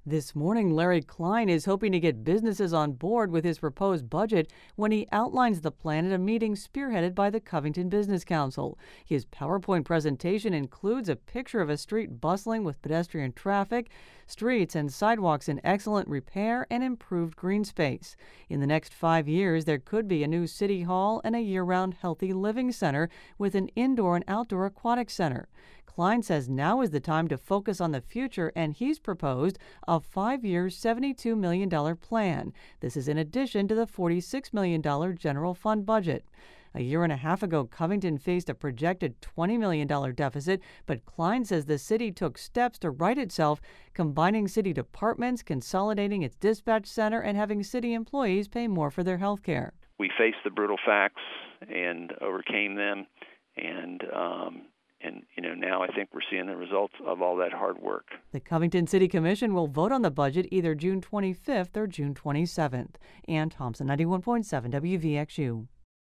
This morning, Larry Klein is hoping to get businesses on board with his proposed budget when he outlines the plan at a meeting spearheaded by the Covington Business Council. His PowerPoint presentation includes a picture of a street bustling with pedestrian traffic, streets and sidewalks in excellent repair, and improved green space. In the next 5 years, there could be a new city hall and a year-round healthy living center with an indoor and outdoor aquatic center. Klein says now is the time to focus on the future, and he's proposed a 5-year, $72 million plan. This is in addition to the $46 million general fund budget. A year and a half ago, Covington faced a projected $20 million deficit, but Klein says the city took steps to right itself, combining city departments, consolidating its dispatch center, and having city employees pay more for their health care. We faced the brutal facts and overcame them, and now I think we're seeing the results of all that hard work. The Covington City Commission will vote on the budget either June 25th or June 27th. Ann Thompson, 91.7 WVXU.